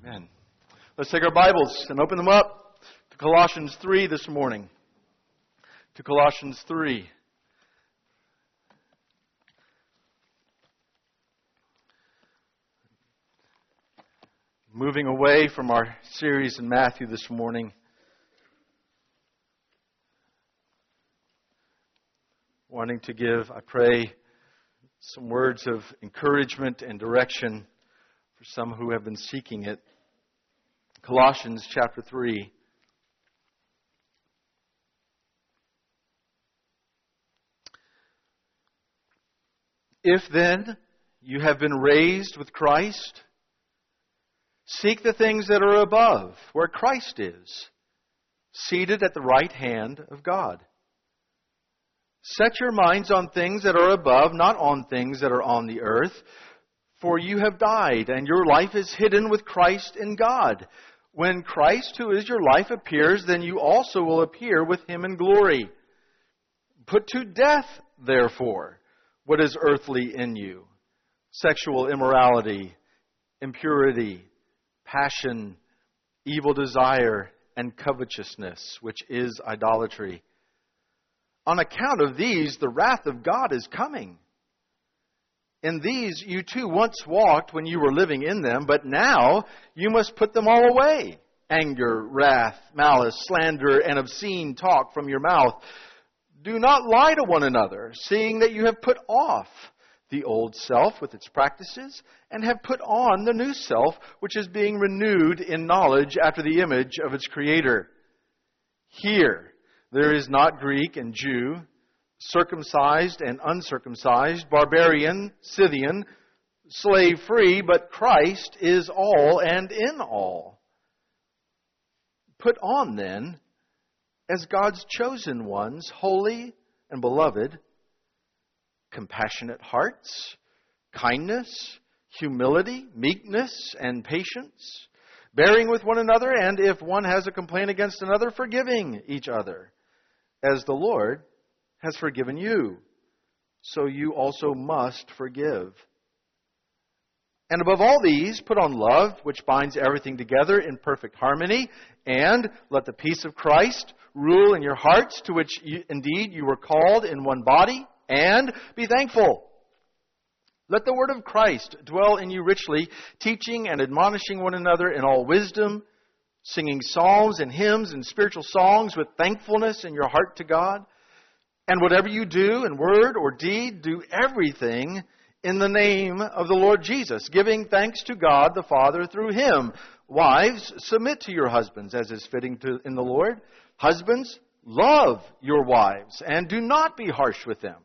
Amen. Let's take our Bibles and open them up to Colossians 3 this morning. To Colossians 3. Moving away from our series in Matthew this morning. Wanting to give, I pray, some words of encouragement and direction for some who have been seeking it. Colossians chapter 3. If then you have been raised with Christ, seek the things that are above, where Christ is, seated at the right hand of God. Set your minds on things that are above, not on things that are on the earth. For you have died, and your life is hidden with Christ in God. When Christ, who is your life, appears, then you also will appear with Him in glory. Put to death, therefore, what is earthly in you: sexual immorality, impurity, passion, evil desire, and covetousness, which is idolatry. On account of these, the wrath of God is coming. In these you too once walked when you were living in them, but now you must put them all away: anger, wrath, malice, slander, and obscene talk from your mouth. Do not lie to one another, seeing that you have put off the old self with its practices, and have put on the new self, which is being renewed in knowledge after the image of its Creator. Here there is not Greek and Jew, circumcised and uncircumcised, barbarian, Scythian, slave-free, but Christ is all and in all. Put on then, as God's chosen ones, holy and beloved, compassionate hearts, kindness, humility, meekness, and patience, bearing with one another, and if one has a complaint against another, forgiving each other, as the Lord has forgiven you, so you also must forgive. And above all these, put on love, which binds everything together in perfect harmony, and let the peace of Christ rule in your hearts, to which indeed you were called in one body, and be thankful. Let the word of Christ dwell in you richly, teaching and admonishing one another in all wisdom, singing psalms and hymns and spiritual songs with thankfulness in your heart to God. And whatever you do in word or deed, do everything in the name of the Lord Jesus, giving thanks to God the Father through Him. Wives, submit to your husbands as is fitting in the Lord. Husbands, love your wives and do not be harsh with them.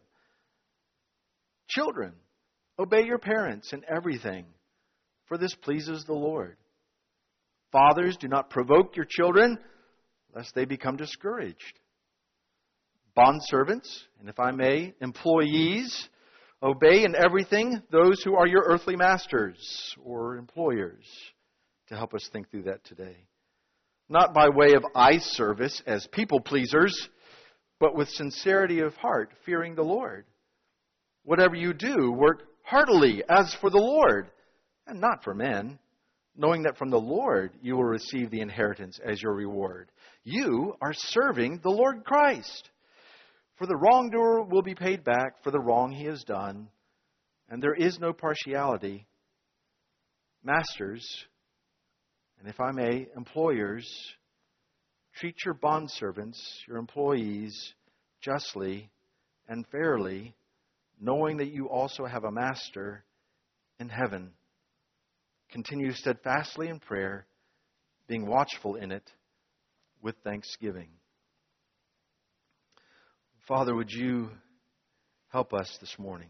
Children, obey your parents in everything, for this pleases the Lord. Fathers, do not provoke your children, lest they become discouraged. Bondservants, and if I may, employees, obey in everything those who are your earthly masters or employers, to help us think through that today. Not by way of eye service as people pleasers, but with sincerity of heart, fearing the Lord. Whatever you do, work heartily as for the Lord, and not for men, knowing that from the Lord you will receive the inheritance as your reward. You are serving the Lord Christ. For the wrongdoer will be paid back for the wrong he has done, and there is no partiality. Masters, and if I may, employers, treat your bondservants, your employees, justly and fairly, knowing that you also have a master in heaven. Continue steadfastly in prayer, being watchful in it with thanksgiving. Father, would you help us this morning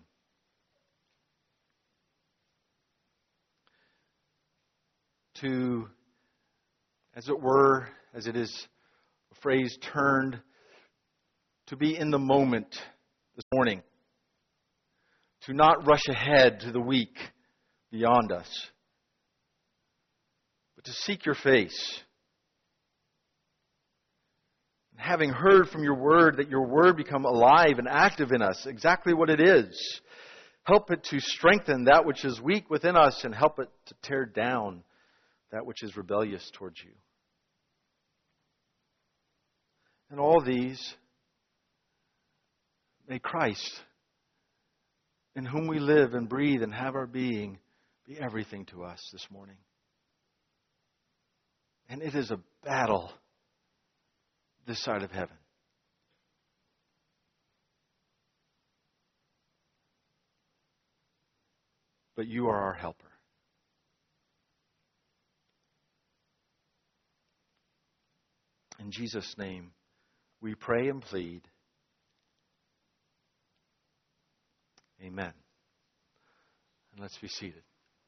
to, as it were, as it is a phrase turned, to be in the moment this morning, to not rush ahead to the week beyond us, but to seek your face. Having heard from your word, that your word become alive and active in us, exactly what it is. Help it to strengthen that which is weak within us and help it to tear down that which is rebellious towards you. And all these, may Christ, in whom we live and breathe and have our being, be everything to us this morning. And it is a battle this side of heaven. But you are our helper. In Jesus' name, we pray and plead. Amen. And let's be seated.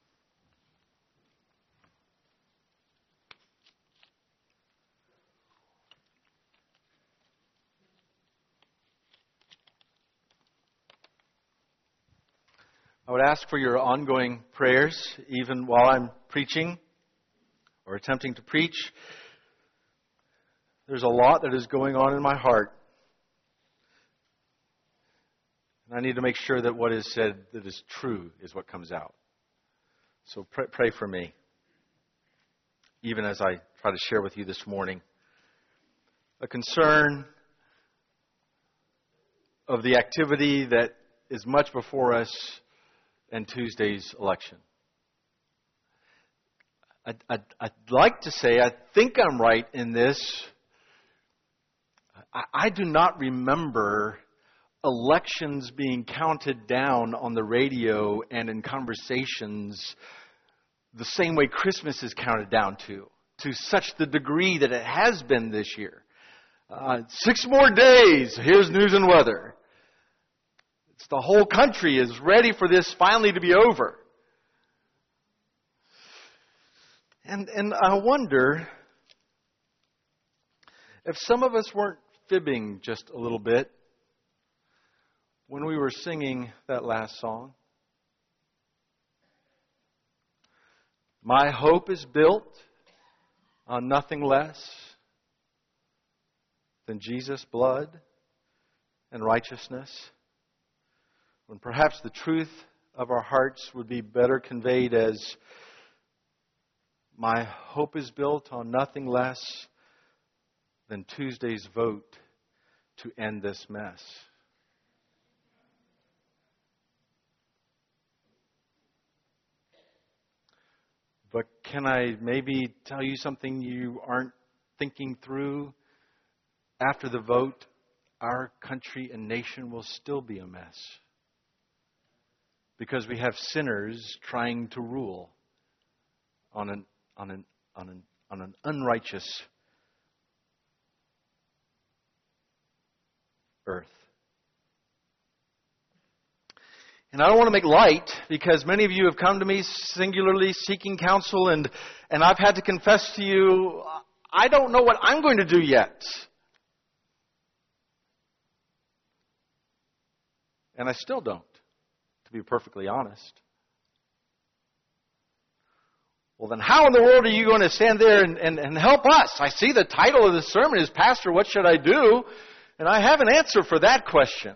I would ask for your ongoing prayers, even while I'm preaching or attempting to preach. There's a lot that is going on in my heart. And I need to make sure that what is said that is true is what comes out. So pray for me, even as I try to share with you this morning a concern of the activity that is much before us in Tuesday's election. I'd like to say, I think I'm right in this. I do not remember elections being counted down on the radio and in conversations the same way Christmas is counted down to such the degree that it has been this year. 6 more days, here's news and weather. It's the whole country is ready for this finally to be over. And I wonder if some of us weren't fibbing just a little bit when we were singing that last song. My hope is built on nothing less than Jesus' blood and righteousness. When perhaps the truth of our hearts would be better conveyed as, my hope is built on nothing less than Tuesday's vote to end this mess. But can I maybe tell you something you aren't thinking through? After the vote, our country and nation will still be a mess. Because we have sinners trying to rule on an unrighteous earth. And I don't want to make light, because many of you have come to me singularly seeking counsel, and I've had to confess to you, I don't know what I'm going to do yet. And I still don't, to be perfectly honest. Well, then how in the world are you going to stand there and help us? I see the title of the sermon is, Pastor, what should I do? And I have an answer for that question.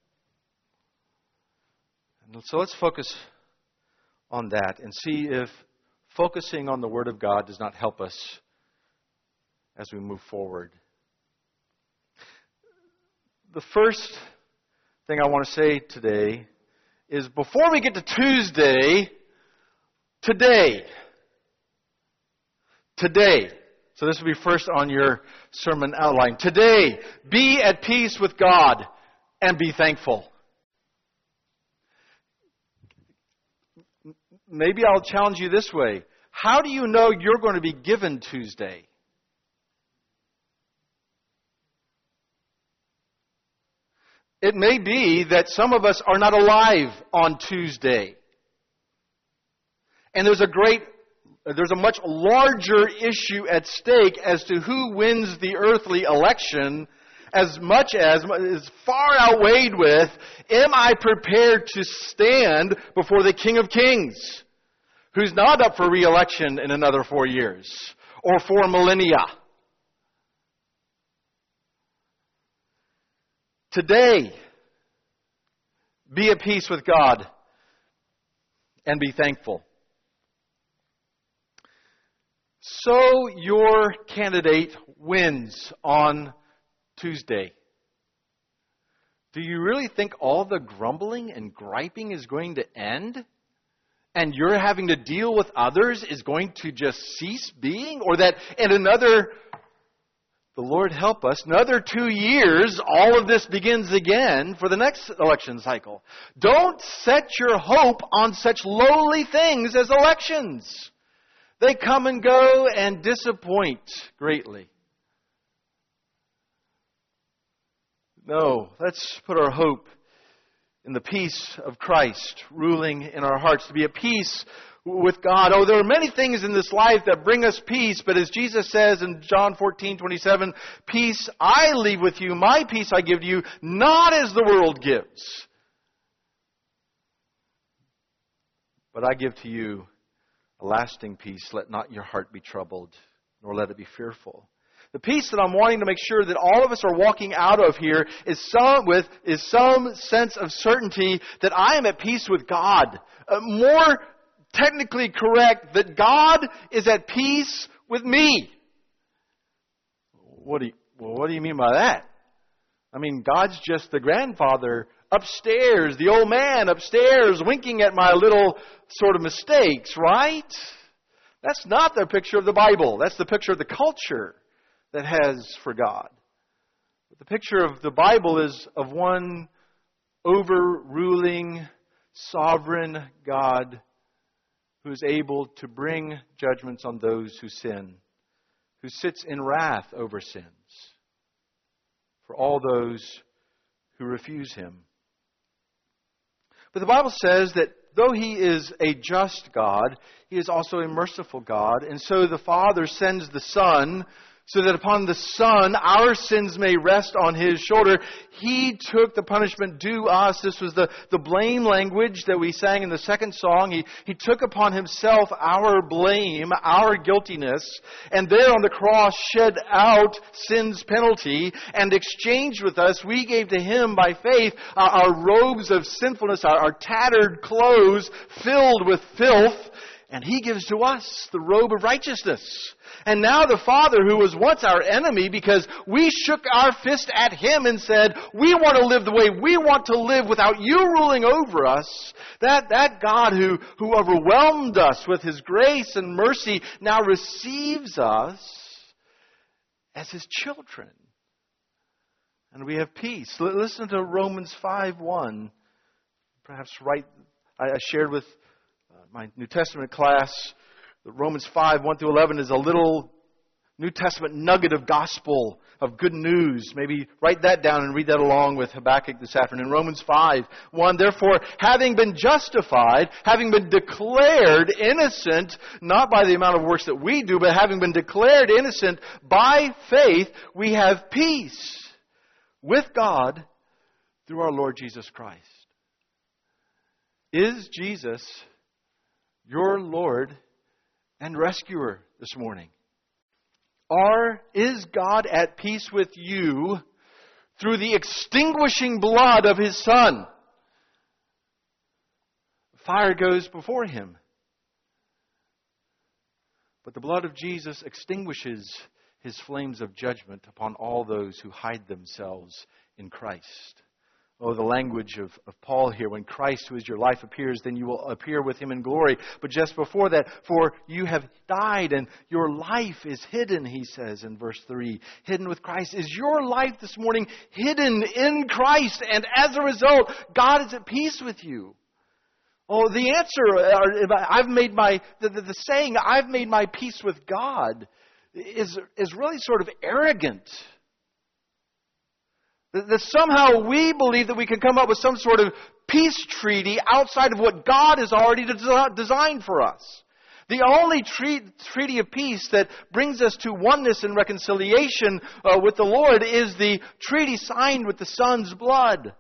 And so let's focus on that and see if focusing on the Word of God does not help us as we move forward. The first thing I want to say today is, before we get to Tuesday, today. So this will be first on your sermon outline. Today, be at peace with God and be thankful. Maybe I'll challenge you this way. How do you know you're going to be given Tuesday? It may be that some of us are not alive on Tuesday. And there's a much larger issue at stake as to who wins the earthly election, as much as is far outweighed with, am I prepared to stand before the King of Kings, who's not up for re-election in another 4 years or 4 millennia? Today, be at peace with God and be thankful. So your candidate wins on Tuesday. Do you really think all the grumbling and griping is going to end? And you're having to deal with others is going to just cease being? Or that in another, the Lord help us, another 2 years, all of this begins again for the next election cycle. Don't set your hope on such lowly things as elections. They come and go and disappoint greatly. No, let's put our hope in the peace of Christ ruling in our hearts, to be at peace with God. Oh, there are many things in this life that bring us peace, but as Jesus says in John 14:27, peace I leave with you, my peace I give to you, not as the world gives. But I give to you a lasting peace. Let not your heart be troubled, nor let it be fearful. The peace that I'm wanting to make sure that all of us are walking out of here is some sense of certainty that I am at peace with God. More technically correct, that God is at peace with me. What do you mean by that? I mean, God's just the grandfather upstairs, the old man upstairs winking at my little sort of mistakes, right? That's not the picture of the Bible. That's the picture of the culture that has for God. But the picture of the Bible is of one overruling, sovereign God who is able to bring judgments on those who sin, who sits in wrath over sins for all those who refuse Him. But the Bible says that though He is a just God, He is also a merciful God. And so the Father sends the Son so that upon the Son, our sins may rest on His shoulder. He took the punishment due us. This was the blame language that we sang in the second song. He took upon Himself our blame, our guiltiness, and there on the cross shed out sin's penalty and exchanged with us. We gave to Him by faith our robes of sinfulness, our tattered clothes filled with filth, and He gives to us the robe of righteousness. And now the Father, who was once our enemy because we shook our fist at Him and said, we want to live the way we want to live without you ruling over us, that God who overwhelmed us with His grace and mercy now receives us as His children. And we have peace. Listen to Romans 5:1. Perhaps I shared with my New Testament class, Romans 5:1-11 is a little New Testament nugget of gospel, of good news. Maybe write that down and read that along with Habakkuk this afternoon. Romans 5:1, therefore, having been justified, having been declared innocent, not by the amount of works that we do, but having been declared innocent by faith, we have peace with God through our Lord Jesus Christ. Is Jesus your Lord and rescuer this morning? Or is God at peace with you through the extinguishing blood of His Son? Fire goes before Him, but the blood of Jesus extinguishes His flames of judgment upon all those who hide themselves in Christ. Oh, the language of Paul here. When Christ, who is your life, appears, then you will appear with Him in glory. But just before that, for you have died and your life is hidden, he says in verse 3. Hidden with Christ. Is your life this morning hidden in Christ? And as a result, God is at peace with you. Oh, the answer, the saying, I've made my peace with God, is really sort of arrogant. That somehow we believe that we can come up with some sort of peace treaty outside of what God has already designed for us. The only treaty of peace that brings us to oneness and reconciliation with the Lord is the treaty signed with the Son's blood.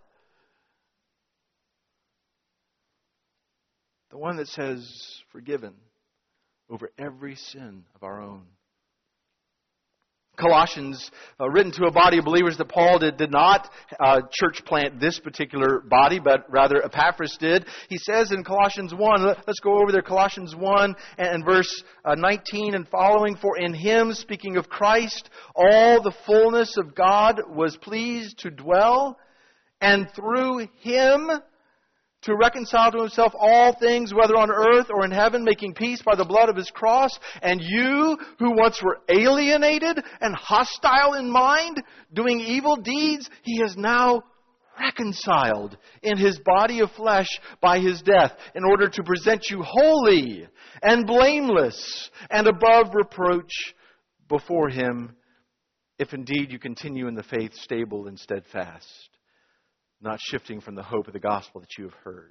The one that says, forgiven over every sin of our own. Colossians, written to a body of believers that Paul did not church plant this particular body, but rather Epaphras did. He says in Colossians 1, let's go over there, Colossians 1 and verse 19 and following, for in Him, speaking of Christ, all the fullness of God was pleased to dwell, and through Him to reconcile to Himself all things, whether on earth or in heaven, making peace by the blood of His cross. And you, who once were alienated and hostile in mind, doing evil deeds, He has now reconciled in His body of flesh by His death, in order to present you holy and blameless and above reproach before Him, if indeed you continue in the faith, stable and steadfast, not shifting from the hope of the gospel that you have heard.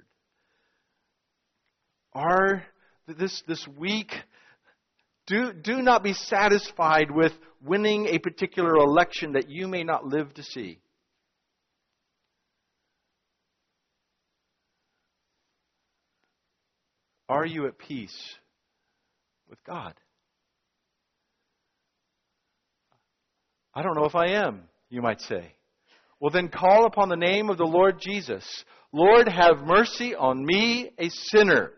This week, do not be satisfied with winning a particular election that you may not live to see. Are you at peace with God? I don't know if I am, you might say. Well, then call upon the name of the Lord Jesus. Lord, have mercy on me, a sinner.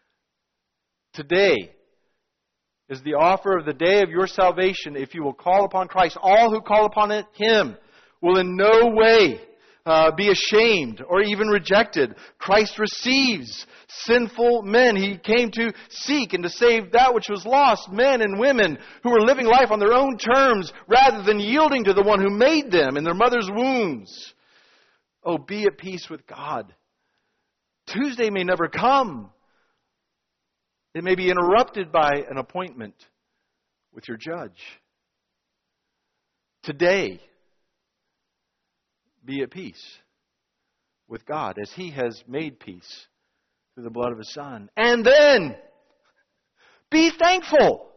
Today is the offer of the day of your salvation if you will call upon Christ. All who call upon Him will in no way be ashamed or even rejected. Christ receives sinful men. He came to seek and to save that which was lost, men and women who were living life on their own terms rather than yielding to the one who made them in their mother's wombs. Oh, be at peace with God. Tuesday may never come. It may be interrupted by an appointment with your judge. Today, be at peace with God as He has made peace through the blood of His Son. And then, be thankful.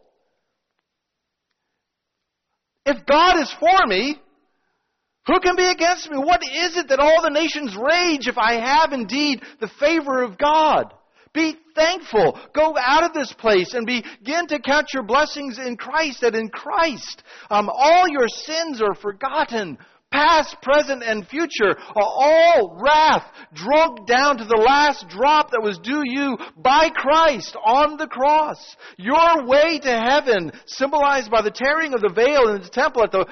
If God is for me, who can be against me? What is it that all the nations rage if I have indeed the favor of God? Be thankful. Go out of this place and begin to count your blessings in Christ, that in Christ all your sins are forgotten. Past, present, and future are all wrath drunk down to the last drop that was due you by Christ on the cross. Your way to heaven, symbolized by the tearing of the veil in the temple at the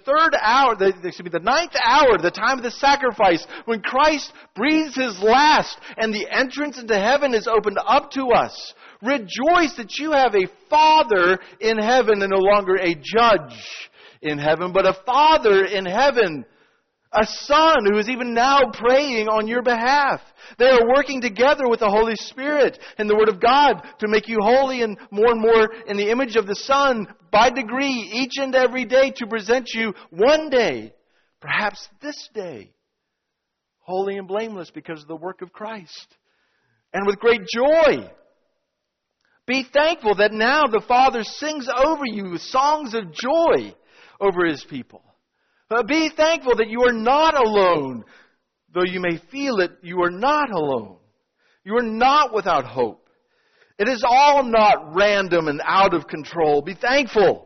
ninth hour, the time of the sacrifice, when Christ breathes His last and the entrance into heaven is opened up to us. Rejoice that you have a Father in heaven and no longer a judge in heaven, but a Father in heaven, a Son who is even now praying on your behalf. They are working together with the Holy Spirit and the Word of God to make you holy and more in the image of the Son by degree, each and every day, to present you one day, perhaps this day, holy and blameless because of the work of Christ. And with great joy, be thankful that now the Father sings over you with songs of joy over His people. Be thankful that you are not alone. Though you may feel it, you are not alone. You are not without hope. It is all not random and out of control. Be thankful.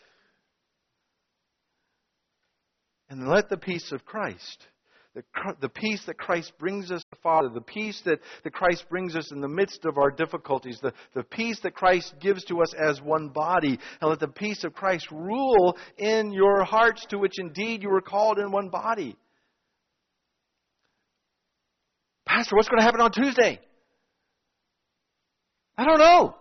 And let the peace of Christ, the peace that Christ brings us to the Father, the peace that Christ brings us in the midst of our difficulties, the peace that Christ gives to us as one body, and let the peace of Christ rule in your hearts, to which indeed you were called in one body. Pastor, what's going to happen on Tuesday? I don't know.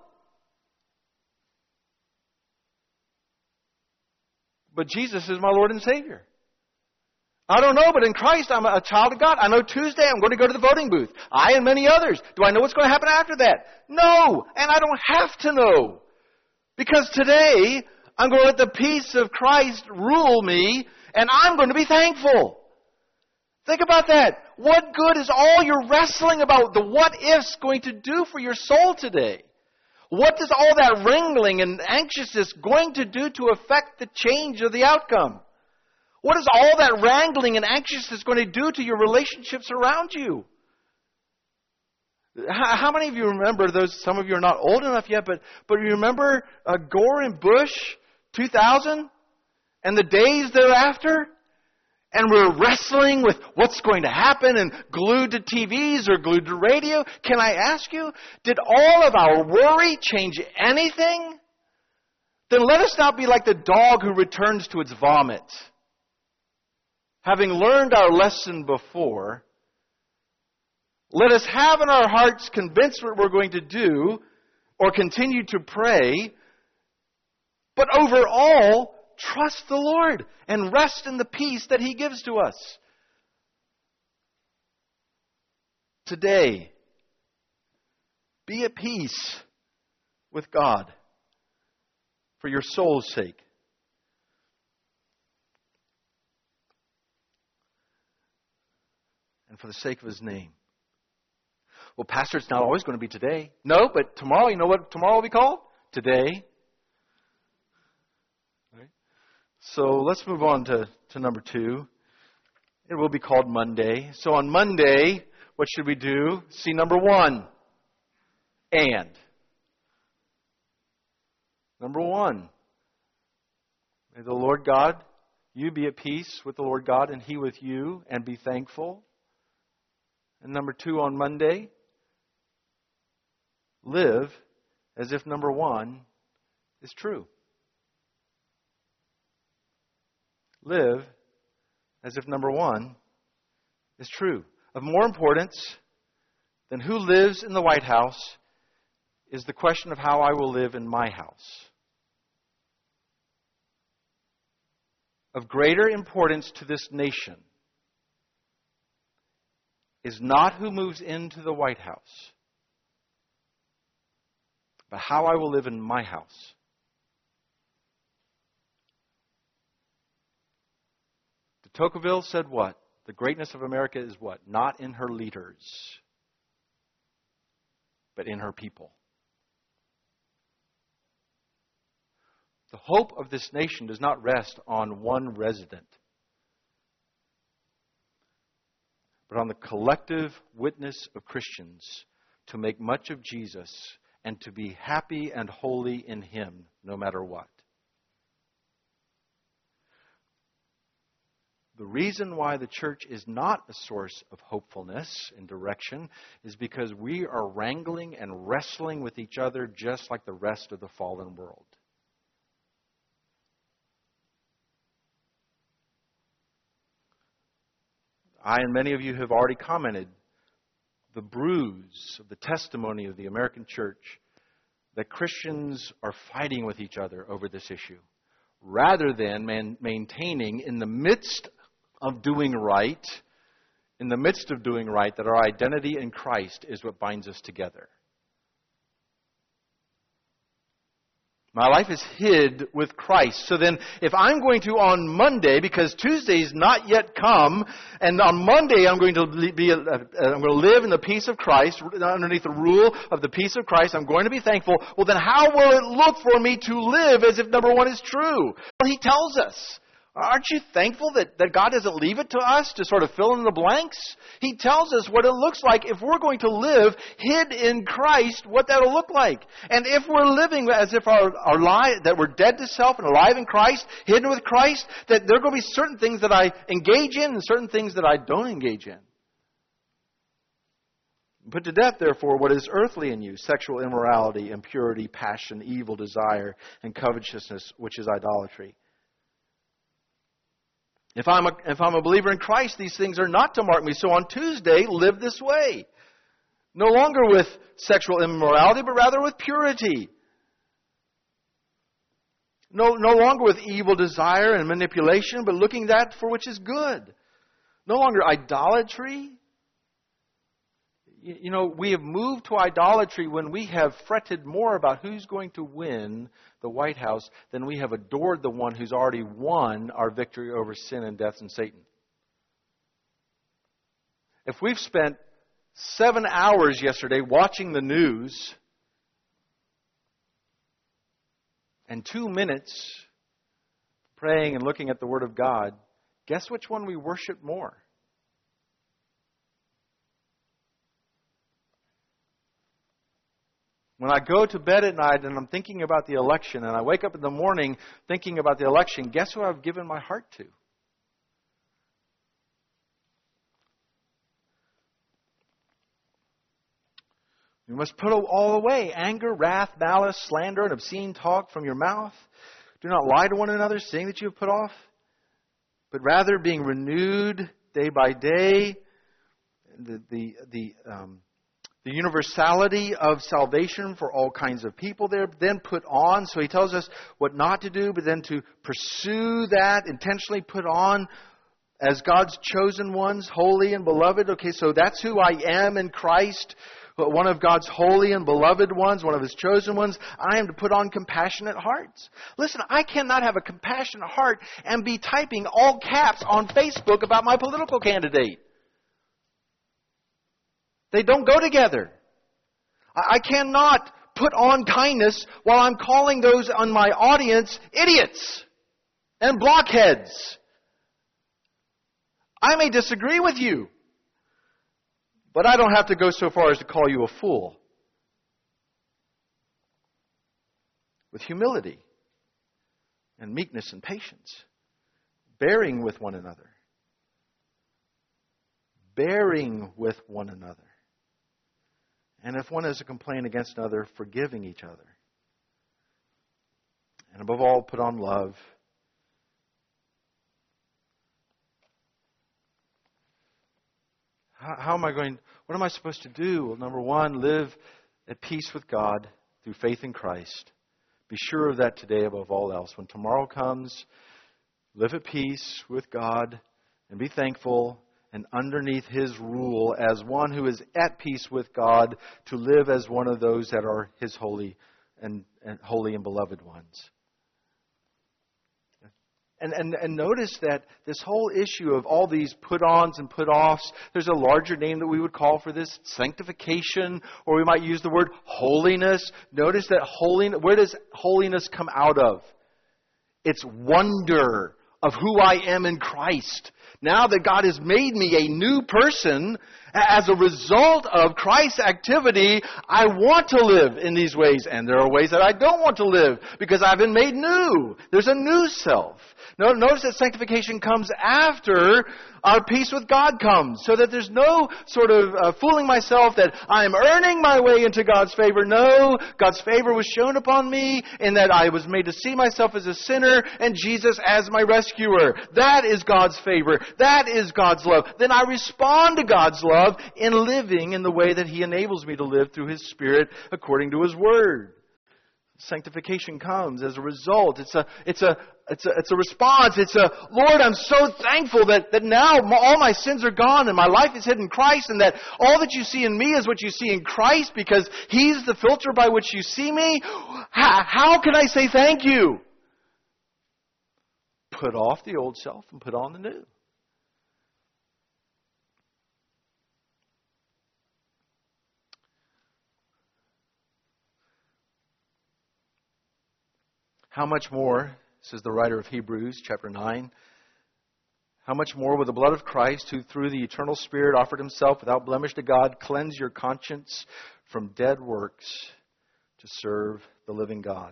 But Jesus is my Lord and Savior. I don't know, but in Christ, I'm a child of God. I know Tuesday I'm going to go to the voting booth. I and many others. Do I know what's going to happen after that? No, and I don't have to know. Because today, I'm going to let the peace of Christ rule me, and I'm going to be thankful. Think about that. What good is all your wrestling about the what-ifs going to do for your soul today? What is all that wrangling and anxiousness going to do to affect the change of the outcome? What is all that wrangling and anxiousness going to do to your relationships around you? How many of you remember those? Some of you are not old enough yet, but you remember Gore and Bush 2000? and the days thereafter, and we're wrestling with what's going to happen and glued to TVs or glued to radio, can I ask you, did all of our worry change anything? Then let us not be like the dog who returns to its vomit. Having learned our lesson before, let us have in our hearts convinced what we're going to do or continue to pray, but overall, trust the Lord and rest in the peace that He gives to us. Today, be at peace with God for your soul's sake. And for the sake of His name. Well, Pastor, it's not always going to be today. No, but tomorrow, you know what tomorrow will be called? Today. Right? So let's move on to number 2. It will be called Monday. So on Monday, what should we do? See number 1. And. Number 1. May the Lord God, you be at peace with the Lord God and He with you, and be thankful. And number 2 on Monday, live as if number 1 is true. Live as if number 1 is true. Of more importance than who lives in the White House is the question of how I will live in my house. Of greater importance to this nation is not who moves into the White House, but how I will live in my house. De Tocqueville said what? The greatness of America is what? Not in her leaders, but in her people. The hope of this nation does not rest on one resident, but on the collective witness of Christians to make much of Jesus and to be happy and holy in Him no matter what. The reason why the church is not a source of hopefulness and direction is because we are wrangling and wrestling with each other just like the rest of the fallen world. I and many of you have already commented the bruise of the testimony of the American church that Christians are fighting with each other over this issue rather than maintaining in the midst of doing right, that our identity in Christ is what binds us together. My life is hid with Christ. So then, if I'm going to on Monday, because Tuesday's not yet come, and on Monday I'm going to live in the peace of Christ, underneath the rule of the peace of Christ, I'm going to be thankful. Well, then how will it look for me to live as if number 1 is true? Well, He tells us. Aren't you thankful that God doesn't leave it to us to sort of fill in the blanks? He tells us what it looks like if we're going to live hid in Christ, what that'll look like. And if we're living as if our life, that we're dead to self and alive in Christ, hidden with Christ, that there are going to be certain things that I engage in and certain things that I don't engage in. Put to death, therefore, what is earthly in you: sexual immorality, impurity, passion, evil desire, and covetousness, which is idolatry. If I'm a believer in Christ, these things are not to mark me. So on Tuesday, live this way. No longer with sexual immorality, but rather with purity. No longer with evil desire and manipulation, but looking that for which is good. No longer idolatry. You know, we have moved to idolatry when we have fretted more about who's going to win the White House than we have adored the one who's already won our victory over sin and death and Satan. If we've spent 7 hours yesterday watching the news and 2 minutes praying and looking at the Word of God, guess which one we worship more? When I go to bed at night and I'm thinking about the election, and I wake up in the morning thinking about the election, guess who I've given my heart to? You must put all away anger, wrath, malice, slander, and obscene talk from your mouth. Do not lie to one another, saying that you have put off, but rather being renewed day by day. The universality of salvation for all kinds of people there, then put on. So he tells us what not to do, but then to pursue that, intentionally put on as God's chosen ones, holy and beloved. Okay, so that's who I am in Christ, one of God's holy and beloved ones, one of His chosen ones. I am to put on compassionate hearts. Listen, I cannot have a compassionate heart and be typing all caps on Facebook about my political candidate. They don't go together. I cannot put on kindness while I'm calling those on my audience idiots and blockheads. I may disagree with you, but I don't have to go so far as to call you a fool. With humility and meekness and patience, bearing with one another. Bearing with one another. And if one has a complaint against another, forgiving each other. And above all, put on love. What am I supposed to do? Well, number one, live at peace with God through faith in Christ. Be sure of that today above all else. When tomorrow comes, live at peace with God and be thankful. And underneath His rule as one who is at peace with God, to live as one of those that are His holy and beloved ones. And notice that this whole issue of all these put-ons and put-offs, there's a larger name that we would call for this, sanctification, or we might use the word holiness. Notice that where does holiness come out of? It's wonder of who I am in Christ. Now that God has made me a new person, as a result of Christ's activity, I want to live in these ways. And there are ways that I don't want to live because I've been made new. There's a new self. Notice that sanctification comes after our peace with God comes. So that there's no sort of fooling myself that I am earning my way into God's favor. No, God's favor was shown upon me in that I was made to see myself as a sinner and Jesus as my rescuer. That is God's favor. That is God's love. Then I respond to God's love in living in the way that He enables me to live through His Spirit according to His Word. Sanctification comes as a result. It's a response. It's a, Lord, I'm so thankful that now all my sins are gone and my life is hid in Christ, and that all that you see in me is what you see in Christ because He's the filter by which you see me. How can I say thank you? Put off the old self and put on the new. How much more, says the writer of Hebrews, chapter 9, how much more will the blood of Christ, who through the eternal Spirit offered Himself without blemish to God, cleanse your conscience from dead works to serve the living God?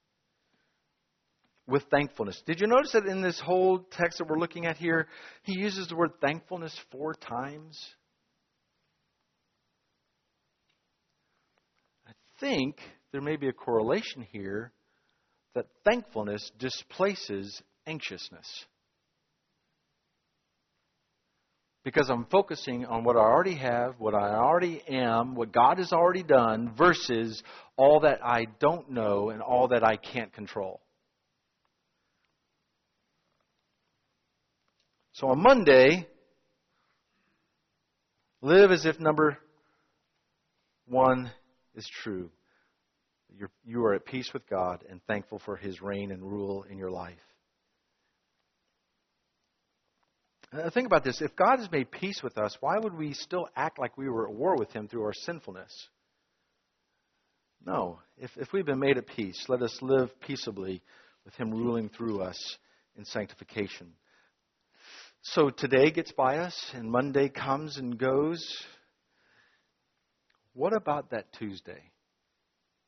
With thankfulness. Did you notice that in this whole text that we're looking at here, he uses the word thankfulness 4 times? I think there may be a correlation here that thankfulness displaces anxiousness. Because I'm focusing on what I already have, what I already am, what God has already done, versus all that I don't know and all that I can't control. So on Monday, live as if number 1 is true. You are at peace with God and thankful for His reign and rule in your life. Think about this. If God has made peace with us, why would we still act like we were at war with Him through our sinfulness? No. If we've been made at peace, let us live peaceably with Him ruling through us in sanctification. So today gets by us and Monday comes and goes. What about that Tuesday?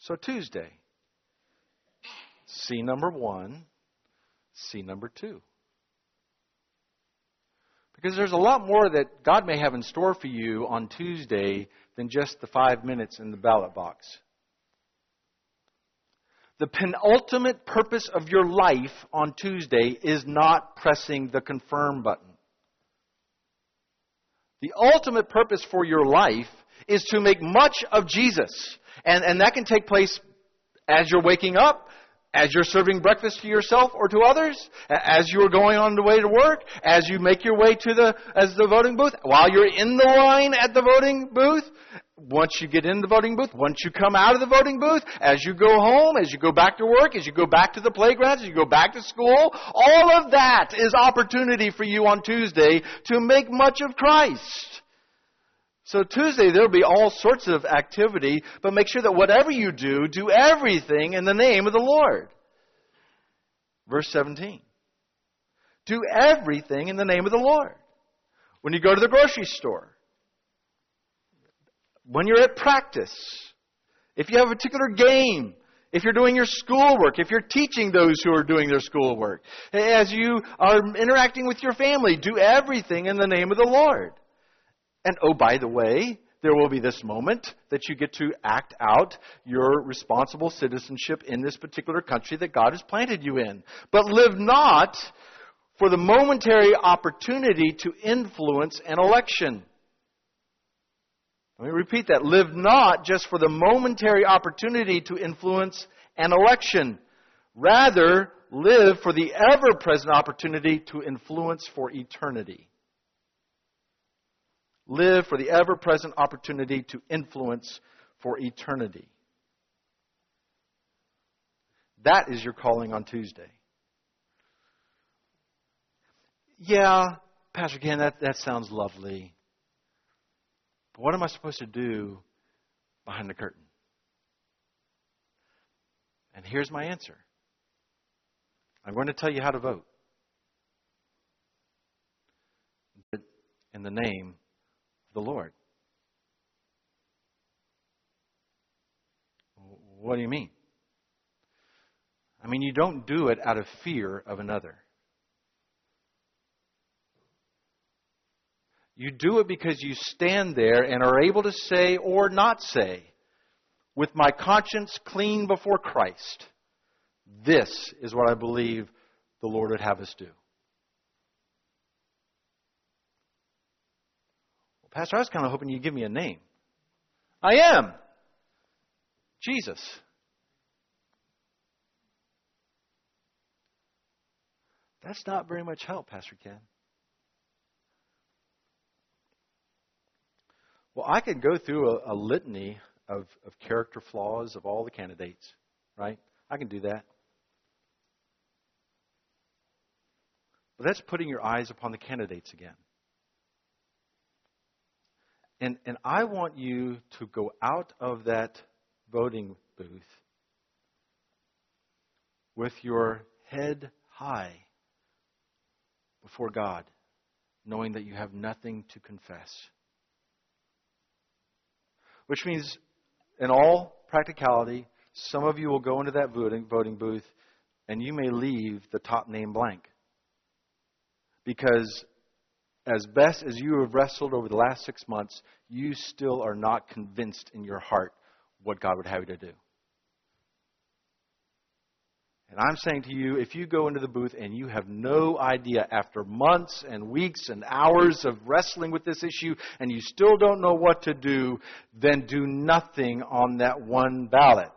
So Tuesday, C number 1, C number 2. Because there's a lot more that God may have in store for you on Tuesday than just the 5 minutes in the ballot box. The penultimate purpose of your life on Tuesday is not pressing the confirm button. The ultimate purpose for your life is to make much of Jesus. And that can take place as you're waking up, as you're serving breakfast to yourself or to others, as you're going on the way to work, as you make your way to the voting booth, while you're in the line at the voting booth, once you get in the voting booth, once you come out of the voting booth, as you go home, as you go back to work, as you go back to the playgrounds, as you go back to school, all of that is opportunity for you on Tuesday to make much of Christ. So Tuesday, there'll be all sorts of activity, but make sure that whatever you do, do everything in the name of the Lord. Verse 17. Do everything in the name of the Lord. When you go to the grocery store, when you're at practice, if you have a particular game, if you're doing your schoolwork, if you're teaching those who are doing their schoolwork, as you are interacting with your family, do everything in the name of the Lord. And oh, by the way, there will be this moment that you get to act out your responsible citizenship in this particular country that God has planted you in. But live not for the momentary opportunity to influence an election. Let me repeat that. Live not just for the momentary opportunity to influence an election. Rather, live for the ever-present opportunity to influence for eternity. Live for the ever-present opportunity to influence for eternity. That is your calling on Tuesday. Yeah, Pastor Ken, that sounds lovely. But what am I supposed to do behind the curtain? And here's my answer. I'm going to tell you how to vote. In the name of the Lord. What do you mean? I mean, you don't do it out of fear of another. You do it because you stand there and are able to say or not say, with my conscience clean before Christ, this is what I believe the Lord would have us do. Well, Pastor, I was kind of hoping you'd give me a name. I am Jesus. That's not very much help, Pastor Ken. Well, I could go through a litany of character flaws of all the candidates, right? I can do that. But that's putting your eyes upon the candidates again. And I want you to go out of that voting booth with your head high before God, knowing that you have nothing to confess. Which means, in all practicality, some of you will go into that voting booth and you may leave the top name blank. Because as best as you have wrestled over the last 6 months, you still are not convinced in your heart what God would have you to do. And I'm saying to you, if you go into the booth and you have no idea after months and weeks and hours of wrestling with this issue and you still don't know what to do, then do nothing on that one ballot.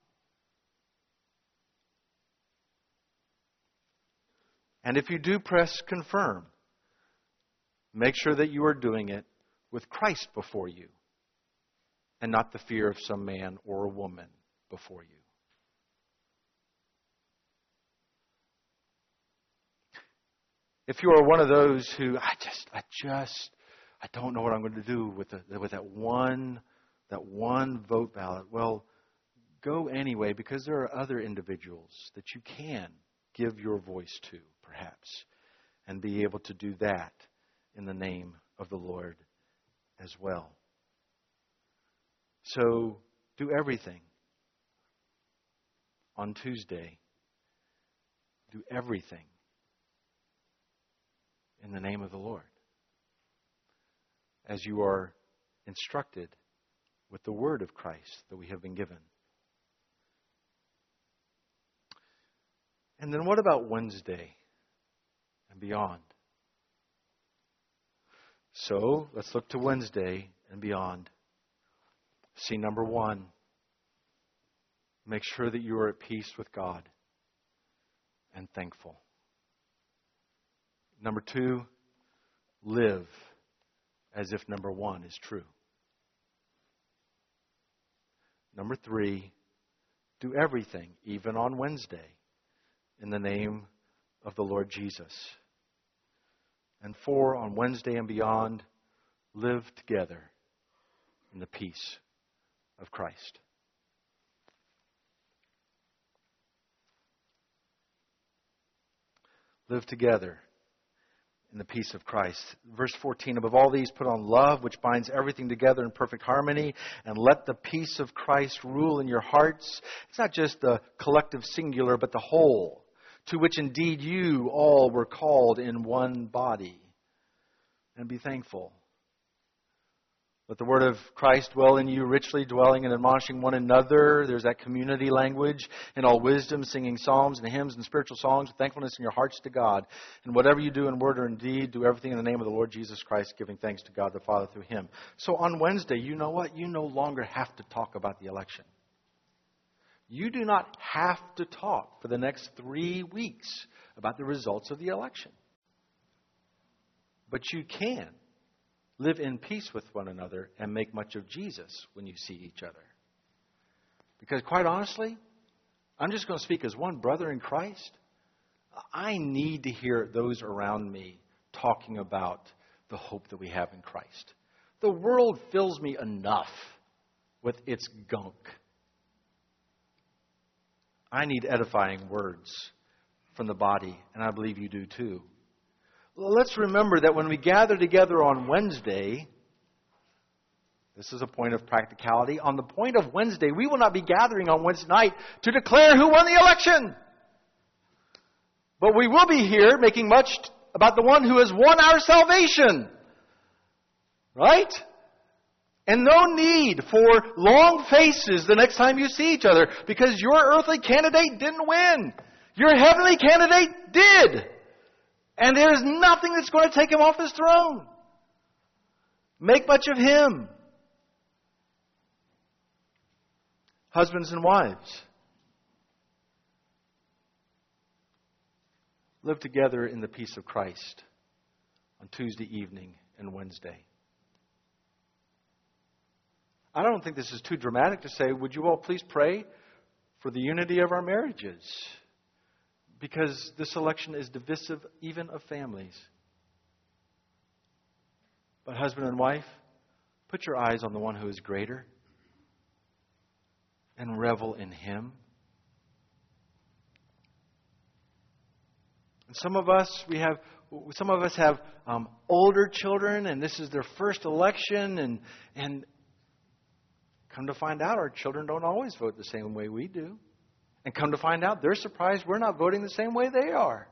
And if you do press confirm, make sure that you are doing it with Christ before you and not the fear of some man or a woman before you. If you are one of those who, I don't know what I'm going to do with that one vote ballot. Well, go anyway, because there are other individuals that you can give your voice to, perhaps, and be able to do that in the name of the Lord as well. So do everything on Tuesday, do everything in the name of the Lord, as you are instructed with the word of Christ that we have been given. And then what about Wednesday and beyond? So let's look to Wednesday and beyond. See, number one, make sure that you are at peace with God and thankful. Number two, live as if number one is true. Number three, do everything, even on Wednesday, in the name of the Lord Jesus. And four, on Wednesday and beyond, live together in the peace of Christ. Live together in the peace of Christ. Verse 14, above all these put on love, which binds everything together in perfect harmony, and let the peace of Christ rule in your hearts. It's not just the collective singular, but the whole, to which indeed you all were called in one body. And be thankful. Let the word of Christ dwell in you, richly dwelling and admonishing one another. There's that community language. In all wisdom, singing psalms and hymns and spiritual songs with thankfulness in your hearts to God. And whatever you do in word or in deed, do everything in the name of the Lord Jesus Christ, giving thanks to God the Father through Him. So on Wednesday, you know what? You no longer have to talk about the election. You do not have to talk for the next 3 weeks about the results of the election. But you can live in peace with one another and make much of Jesus when you see each other. Because quite honestly, I'm just going to speak as one brother in Christ. I need to hear those around me talking about the hope that we have in Christ. The world fills me enough with its gunk. I need edifying words from the body, and I believe you do too. Let's remember that when we gather together on Wednesday, this is a point of practicality. On the point of Wednesday, we will not be gathering on Wednesday night to declare who won the election. But we will be here making much about the one who has won our salvation. Right? And no need for long faces the next time you see each other, because your earthly candidate didn't win. Your heavenly candidate did. And there is nothing that's going to take him off his throne. Make much of him. Husbands and wives, live together in the peace of Christ on Tuesday evening and Wednesday. I don't think this is too dramatic to say, would you all please pray for the unity of our marriages? Because this election is divisive even of families. But husband and wife, put your eyes on the one who is greater and revel in Him. And some of us have older children, and this is their first election, and come to find out, our children don't always vote the same way we do. And come to find out, they're surprised we're not voting the same way they are.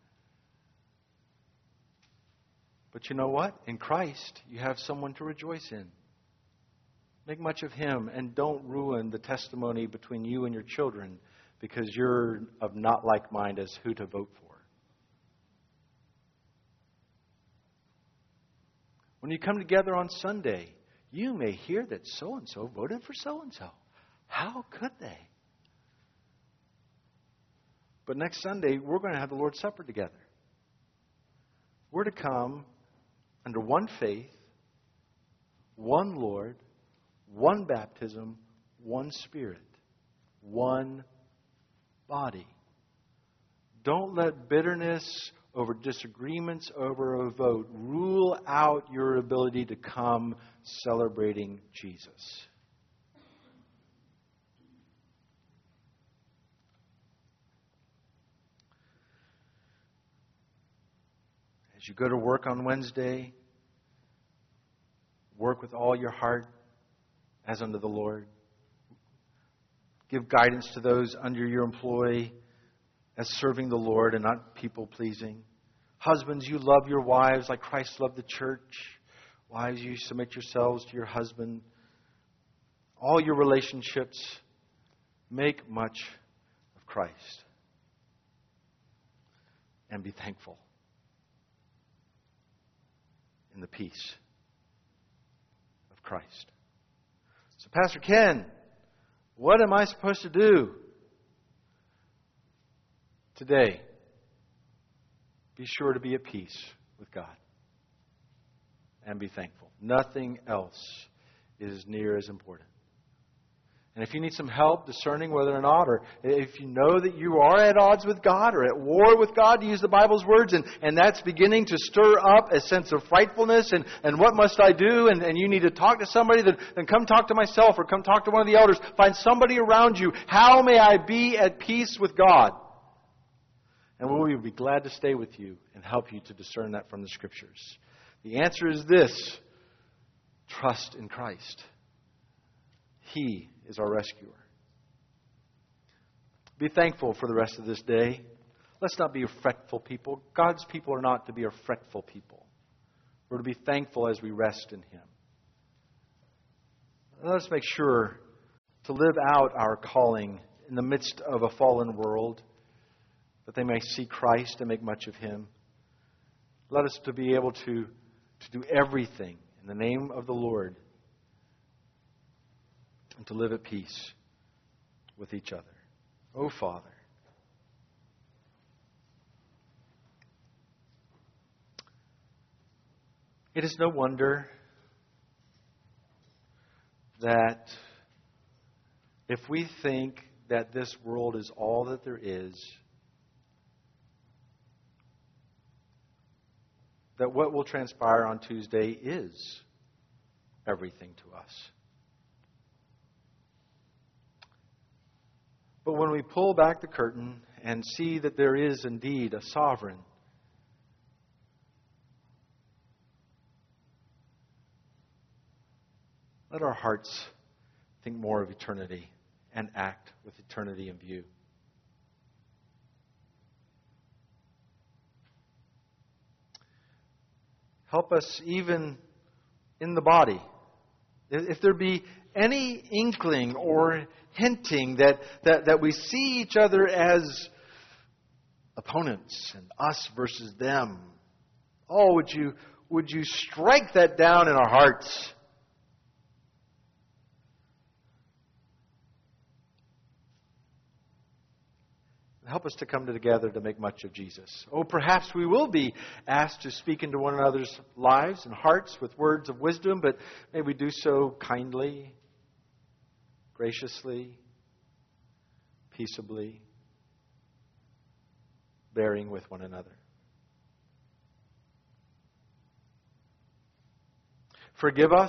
But you know what? In Christ, you have someone to rejoice in. Make much of Him, and don't ruin the testimony between you and your children because you're of not like mind as who to vote for. When you come together on Sunday, you may hear that so-and-so voted for so-and-so. How could they? But next Sunday, we're going to have the Lord's Supper together. We're to come under one faith, one Lord, one baptism, one Spirit, one body. Don't let bitterness over disagreements over a vote rule out your ability to come celebrating Jesus. As you go to work on Wednesday, work with all your heart as unto the Lord. Give guidance to those under your employ as serving the Lord and not people-pleasing. Husbands, you love your wives like Christ loved the church. Wives, you submit yourselves to your husband. All your relationships, make much of Christ. And be thankful in the peace of Christ. So, Pastor Ken, what am I supposed to do today? Be sure to be at peace with God and be thankful. Nothing else is near as important. And if you need some help discerning whether or not, or if you know that you are at odds with God or at war with God, to use the Bible's words, and that's beginning to stir up a sense of frightfulness, and what must I do, and you need to talk to somebody, then come talk to myself or come talk to one of the elders. Find somebody around you. How may I be at peace with God? And we will be glad to stay with you and help you to discern that from the Scriptures. The answer is this: trust in Christ. He is our rescuer. Be thankful for the rest of this day. Let's not be a fretful people. God's people are not to be a fretful people. We're to be thankful as we rest in Him. Let us make sure to live out our calling in the midst of a fallen world, that they may see Christ and make much of Him. Let us to be able to do everything in the name of the Lord and to live at peace with each other. Oh, Father, it is no wonder that if we think that this world is all that there is, that what will transpire on Tuesday is everything to us. But when we pull back the curtain and see that there is indeed a sovereign, let our hearts think more of eternity and act with eternity in view. Help us even in the body. If there be any inkling or hinting that we see each other as opponents and us versus them, oh, would you strike that down in our hearts? Help us to come together to make much of Jesus. Oh, perhaps we will be asked to speak into one another's lives and hearts with words of wisdom, but may we do so kindly, graciously, peaceably, bearing with one another. Forgive us.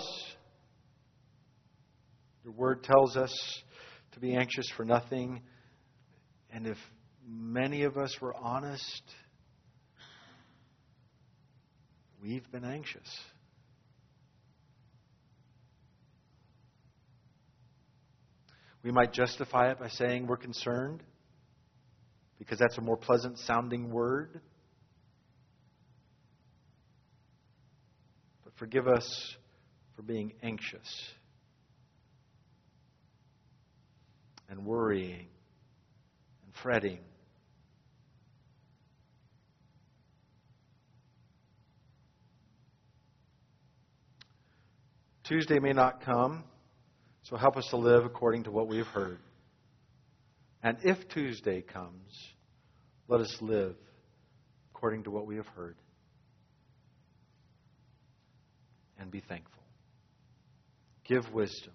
Your word tells us to be anxious for nothing. And if many of us were honest, we've been anxious. We might justify it by saying we're concerned, because that's a more pleasant sounding word. But forgive us for being anxious and worrying and fretting. Tuesday may not come, so help us to live according to what we have heard. And if Tuesday comes, let us live according to what we have heard. And be thankful. Give wisdom.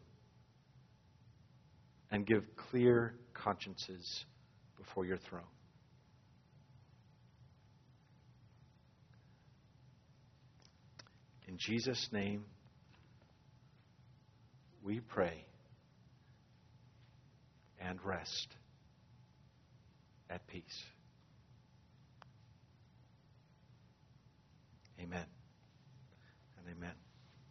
And give clear consciences before your throne. In Jesus' name, we pray and rest at peace. Amen and amen.